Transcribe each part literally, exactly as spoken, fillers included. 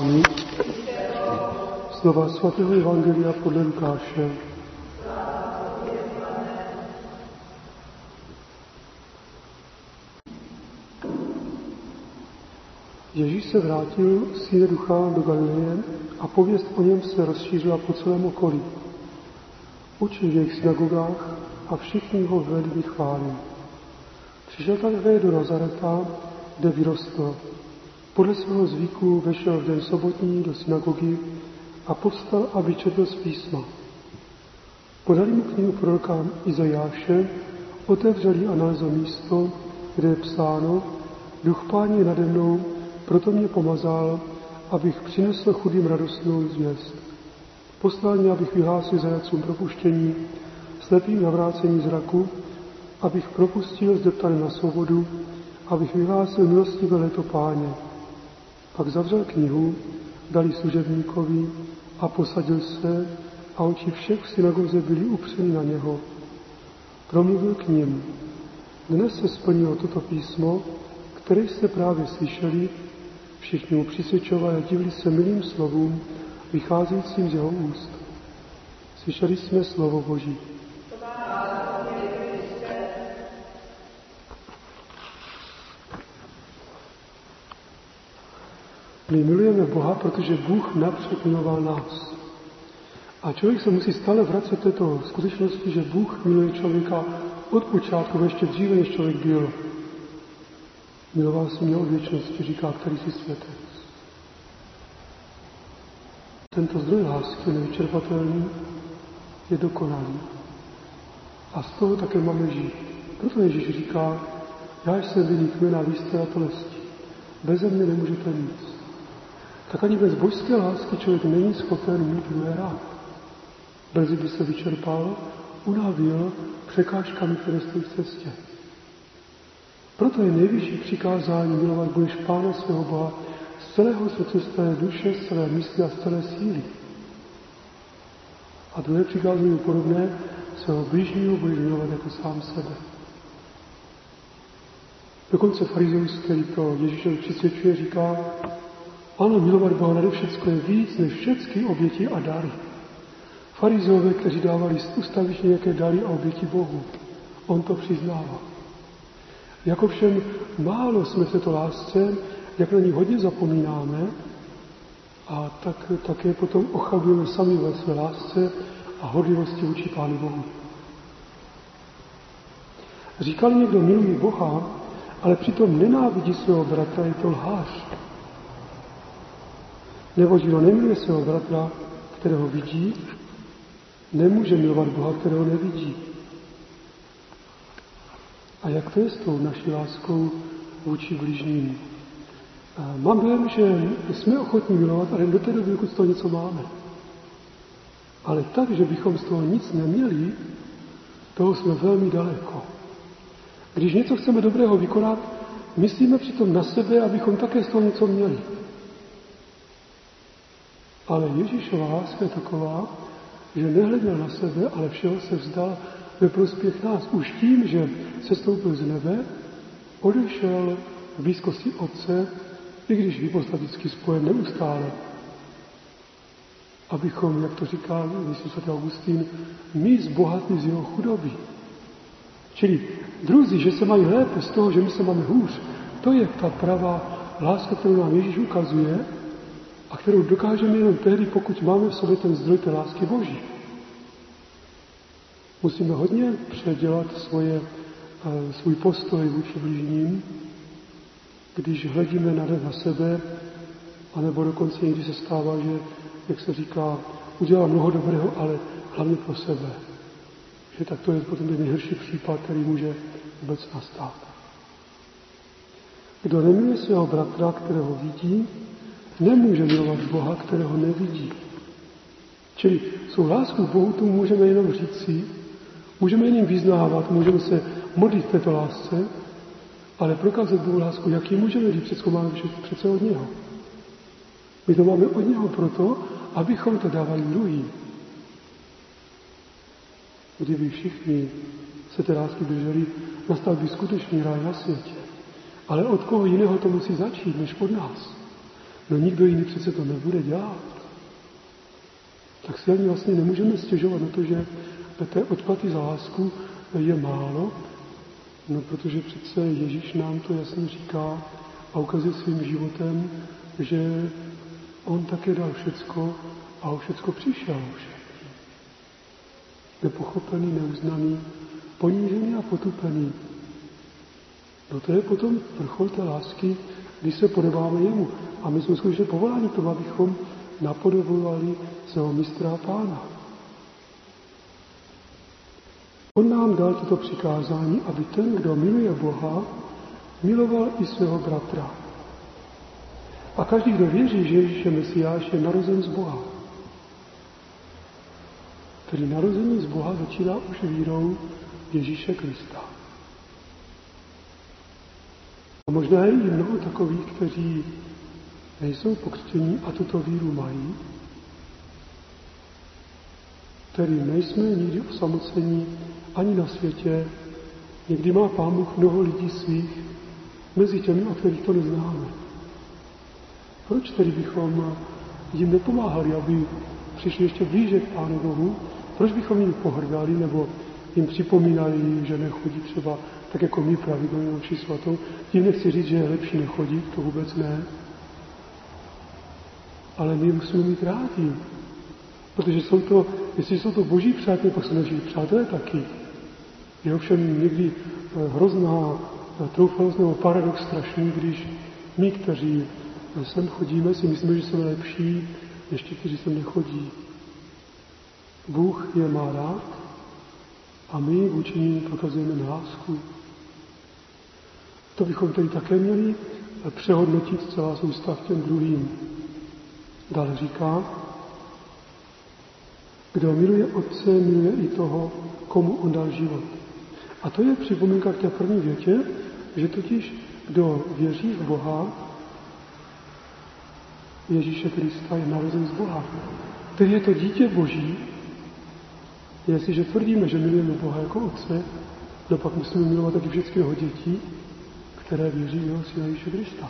páni. Slova svatého evangelia podle Lukáše. Ježíš se vrátil z síle ducha do Galileje a pověst o něm se rozšířila po celém okolí. Učil v jejich synagogách a všichni ho velmi chválili. Přišel také do Nazareta, kde vyrostl. Podle svého zvyku vešel v den sobotní do synagogy a povstal, aby četl z písma. Podali mu knihu proroka Izajáše, otevřeli a nalezl místo, kde je psáno: Duch Páně je nade mnou, proto mě pomazal, abych přinesl chudým radostnou zvěst. Poslal mě, abych vyhlásil zajatcům propuštění, slepým navrácení zraku, abych propustil zdeptané na svobodu, abych vyhlásil milostivé léto Páně. Pak zavřel knihu, dali služebníkovi a posadil se a oči všech v synagoze byly upřeny na něho. Promluvil k nim: Dnes se splnilo toto písmo, které jste právě slyšeli. Všichni mu přisvědčovali a divili se milým slovům, vycházejícím z jeho úst. Slyšeli jsme slovo Boží. My milujeme Boha, protože Bůh napřed miloval nás. A člověk se musí stále vracet k této skutečnosti, že Bůh miluje člověka od počátku, ještě dříve, než člověk byl. Miloval si mě od věčnosti, říká který si světec. Tento zdroj lásky nevyčerpatelný je dokonalý. A z toho také máme žít. Proto Ježíš říká: Já jsem vinný kmen a vy jste na plesti. Beze mě nemůžete nic. Tak ani bez božské lásky člověk není schopen mít druhé rád. Brzy by se vyčerpal, unavil překážkami, které stojí v cestě. Proto je nejvyšší přikázání milovat budeš Pána svého Boha z celého srdce, z celé duše, z celé mysli a z celé síly. A druhé přikázání je podobné: svého bližního budeš milovat jako sám sebe. Dokonce farizeus, který to Ježíšovi přisvědčuje, říká: Ano, milovat Boha nade všecko je víc než všechny oběti a dary. Farizeové, kteří dávali ustavičně nějaké dary a oběti Bohu. On to přiznává. Jako všem málo jsme v této lásce, jak na ní hodně zapomínáme, a tak také potom ochabujeme sami ve své lásce a horlivosti vůči Pánu Bohu. Říkal někdo miluji Boha, ale přitom nenávidí svého bratra, je to lhář. Nebo kdo nemiluje svého bratra, kterého vidí, nemůže milovat Boha, kterého nevidí. A jak to je s tou naší láskou vůči bližním? Mám dojem, že jsme ochotní milovat, ale do té doby, dokud z toho něco máme. Ale tak, že bychom z toho nic neměli, toho jsme velmi daleko. Když něco chceme dobrého vykonat, myslíme přitom na sebe, abychom také z toho něco měli. Ale Ježíšova láska je taková, že nehleděl na sebe, ale všeho se vzdal ve prospěch nás. Už tím, že se stoupil z nebe, odešel v blízkosti Otce, i když hypostaticky spojen neustále. Abychom, jak to říká myslím svatý Augustín, my zbohatli z jeho chudoby. Čili druzí, že se mají lépe z toho, že my se máme hůř, to je ta pravá láska, kterou nám Ježíš ukazuje a kterou dokážeme jenom tehdy, pokud máme v sobě ten zdroj té lásky Boží. Musíme hodně předělat svoje, svůj postoj vůči bližním, když hledíme na, na sebe, anebo dokonce někdy se stává, že, jak se říká, udělá mnoho dobrého, ale hlavně pro sebe. Že tak to je potom ten nejhorší případ, který může vůbec nastat. Kdo nemiluje svého bratra, kterého vidí, nemůže milovat Boha, kterého nevidí. Čili svou lásku Bohu tu můžeme jenom říci, můžeme jen vyznávat, můžeme se modlit v této lásce, ale prokázat Bohu lásku, jak ji můžeme, když všechno máme přece od něho. My to máme od něho proto, abychom to dávali druhým. Kdyby všichni se té lásky drželi, nastal by skutečný ráj na světě. Ale od koho jiného to musí začít, než od nás? No nikdo jiný přece to nebude dělat. Tak si ani vlastně nemůžeme stěžovat na to, že té odplaty za lásku je málo, no protože přece Ježíš nám to jasně říká a ukazuje svým životem, že on také dal všecko a o všecko přišel. Nepochopený, neuznaný, ponížený a potupený. No to je potom vrchol té lásky, když se podobáme jemu. A my jsme skutečně povoláni k tomu, abychom napodobovali svého mistra a pána. On nám dal toto přikázání, aby ten, kdo miluje Boha, miloval i svého bratra. A každý, kdo věří, že Ježíš je Mesiáš, je narozen z Boha. Tedy narození z Boha začíná už vírou Ježíše Krista. A možná je i mnoho takových, kteří nejsou pokřtění a tuto víru mají, který nejsme nikdy osamocení ani na světě. Někdy má Pán Bůh mnoho lidí svých mezi těmi, o kterých to neznáme. Proč tedy bychom jim nepomáhali, aby přišli ještě blíže k Pánu Bohu? Proč bychom jim pohrdali nebo jim připomínali, že nechodí třeba tak jako my pravidelně naši svatou? Tím nechci říct, že je lepší nechodit, to vůbec ne. Ale my musíme mít rádi. Protože jsou to, jestli jsou to boží přátelé, pak jsou naši přátelé taky. Je ovšem někdy hrozná troufalost nebo paradox strašný, když my, kteří sem chodíme, si myslíme, že jsme lepší, než ti, kteří sem nechodí. Bůh je má rád a my vůči nim prokazujeme lásku. To bychom tedy také měli přehodnotit celá svůj vztah k těm druhým. Dále říká, kdo miluje Otce, miluje i toho, komu on dal život. A to je připomínka k té první větě, že totiž kdo věří v Boha, Ježíše Krista, je narozen z Boha. Tedy je to dítě Boží. Jestliže tvrdíme, že milujeme Boha jako Otce, no pak musíme milovat taky všechny jeho děti, které věří v jeho Syna Ježíše Krista.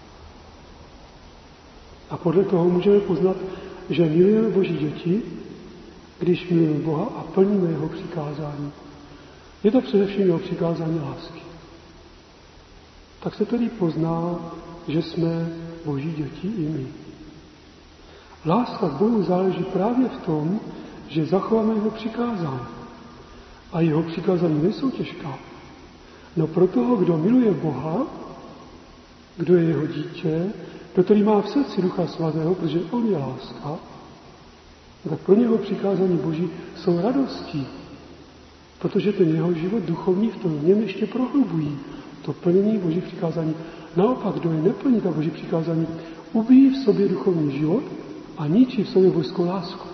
A podle toho můžeme poznat, že milujeme Boží děti, když milujeme Boha a plníme jeho přikázání. Je to především jeho přikázání lásky. Tak se tedy pozná, že jsme Boží děti i my. Láska k Bohu záleží právě v tom, že zachováme jeho přikázání. A jeho přikázání nejsou těžká. No pro toho, kdo miluje Boha, kdo je jeho dítě, kdo který má v srdci Ducha Svatého, protože on je láska, tak pro něho přikázání Boží jsou radostí, protože ten jeho život duchovní v tom v něm ještě prohlubují to plnění Božích přikázání. Naopak, kdo je neplní ta Boží přikázání, ubíjí v sobě duchovní život a ničí v sobě božskou lásku.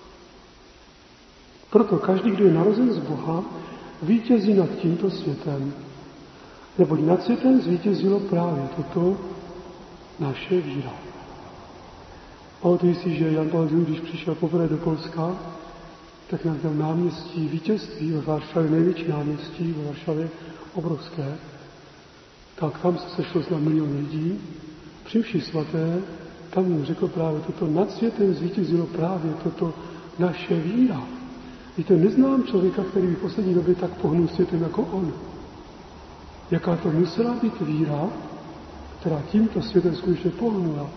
Proto každý, kdo je narozen z Boha, vítězí nad tímto světem. Neboť nad světem zvítězilo právě toto naše víra. Pamatuji si, že Jan Pavel druhý., když přišel poprvé do Polska, tak na tom náměstí vítězství ve Varšavě, největší náměstí ve Varšavě, obrovské, tak tam se sešlo na milion lidí. Při mši svaté tam mu řekl právě toto, nad světem zvítězilo právě toto naše víra. Víte, neznám člověka, který by v poslední době tak pohnul světem jako on. Jaká to musela být víra, která tímto světem skutečně pohnula.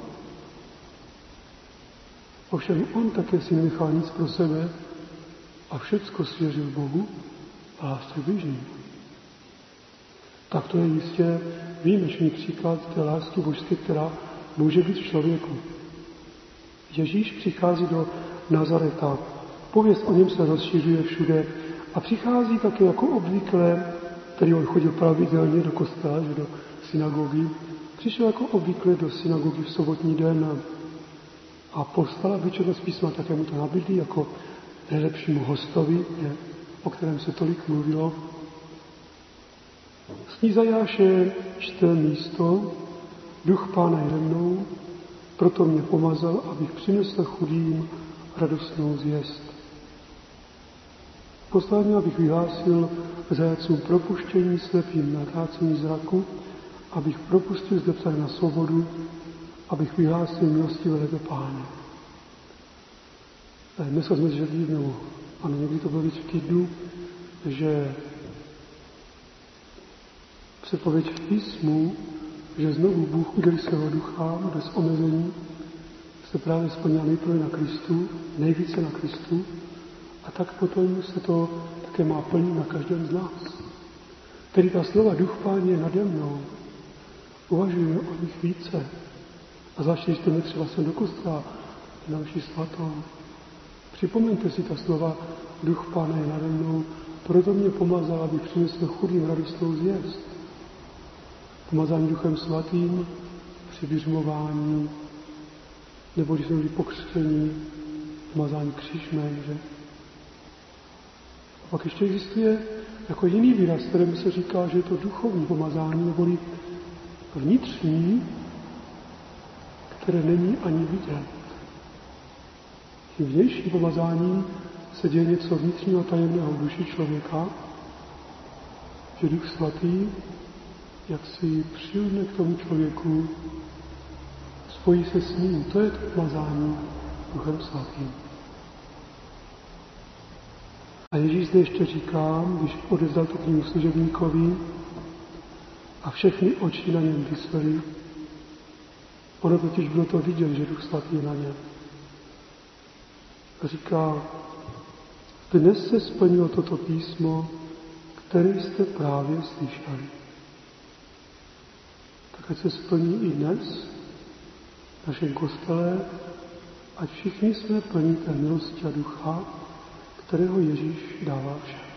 Ovšem on také si nenechal nic pro sebe a všecko svěřil Bohu a lásce bližním. Tak to je jistě výjimečný příklad té lásky božské, která může být v člověku. Ježíš přichází do Nazareta. Pověst o něm se rozšiřuje všude a přichází také jako obvykle, který on chodil pravidelně do kostela, že do synagogy, přišel jako obvykle do synagogy v sobotní den a povstala vyčetnost písma, také mu to nabídli jako nejlepšímu hostovi, je, o kterém se tolik mluvilo. Z Izajáše čte místo, duch Pána je mnou, proto mě pomazal, abych přinesl chudým radostnou zvěst. Posledně, abych vyhlásil zajatcům propuštění, slepým natácení zraku, abych propustil zdepsané na svobodu abych vyhlásil milostivého Páně. Dneska jsme žili, nebo ano, někdy to bylo víc v týdnu, že předpověď v písmu, že znovu Bůh udělí svého ducha bez omezení, se právě splnila nejprve na Kristu, nejvíce na Kristu, a tak potom se to také má plnit na každém z nás. Tedy ta slova Duch Páně je nade mnou. Uvažujeme o nich více. A zvláště, když jdeme třeba sem do kostela, na naši svatou. Připomeňte si ta slova Duch Páně je nade mnou, proto mě pomazal, aby přinesl chudým radostnou zvěst. Pomazání Duchem Svatým při vyřmování, nebo když jsme byli pokřtění, pomazání křížmem, že? A pak ještě existuje jako jiný výraz, kterému se říká, že je to duchovní pomazání, neboli vnitřní, které není ani vidět. Tím vnějším pomazáním se děje něco vnitřního tajemného v duši člověka, že Duch Svatý, jak si přilne k tomu člověku, spojí se s ním. To je to pomazání Duchem Svatým. A Ježíš zde ještě říká, když odevzdal tu knihu služebníkovi a všechny oči na něm visely, ono totiž bylo to vidět, že Duch Svatý je na něm. A říká, dnes se splnilo toto písmo, které jste právě slyšeli. Tak ať se splní i dnes v našem kostele, ať všichni jsme plní té milosti a ducha, kterého Ježíš dává všem.